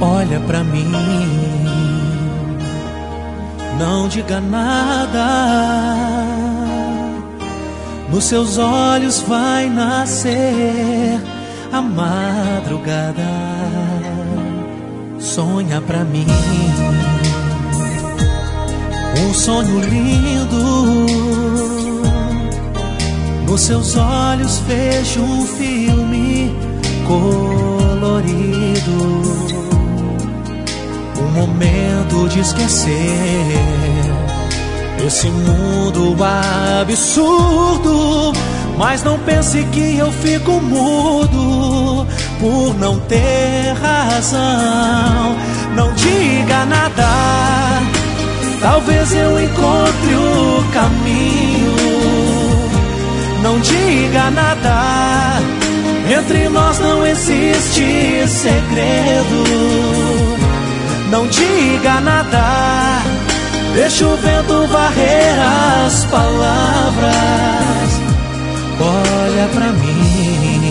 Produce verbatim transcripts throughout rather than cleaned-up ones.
Olha pra mim, não diga nada. Nos seus olhos vai nascer a madrugada. Sonha pra mim um sonho lindo. Nos seus olhos vejo um filme colorido. Um momento de esquecer esse mundo absurdo. Mas não pense que eu fico mudo por não ter razão. Não diga nada, talvez eu encontre o caminho. Não diga nada, entre nós não existe segredo. Não diga nada, deixa o vento varrer as palavras. Olha pra mim.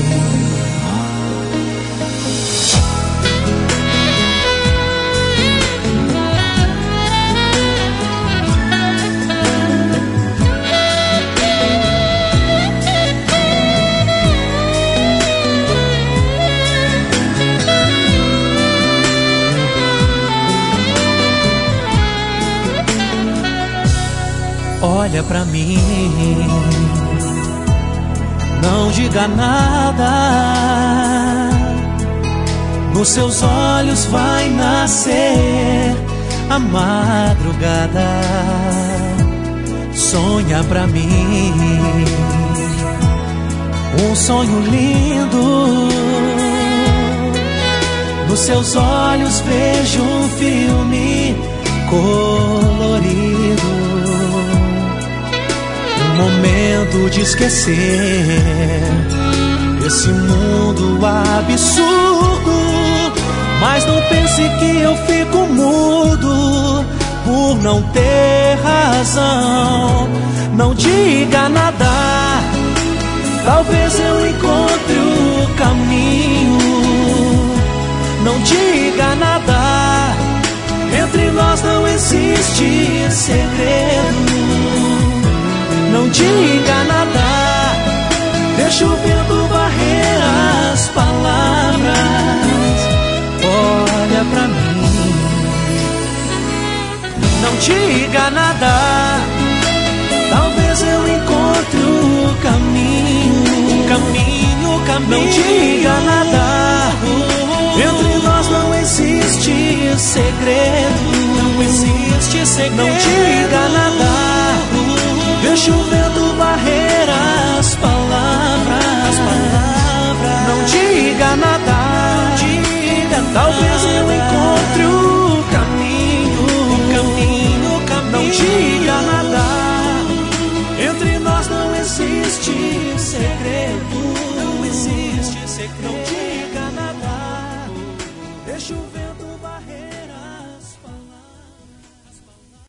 Olha pra mim, não diga nada. Nos seus olhos vai nascer a madrugada. Sonha pra mim um sonho lindo. Nos seus olhos vejo um filme colorido. Um momento de esquecer esse mundo absurdo. Mas não pense que eu fico mudo por não ter razão. Não diga nada, talvez eu encontre o caminho. Não diga nada, entre nós não existe segredo. Não diga nada, deixa o vento varrer as palavras. Olha pra mim. Não diga nada, talvez eu encontre o caminho. Caminho, caminho. Não diga nada, entre nós não existe segredo. Não existe segredo. Não diga nada, deixa o vento varrer as palavras. As palavras. Não diga nada, diga, talvez eu encontre o caminho. O caminho, o caminho. Não diga nada, entre nós não existe segredo.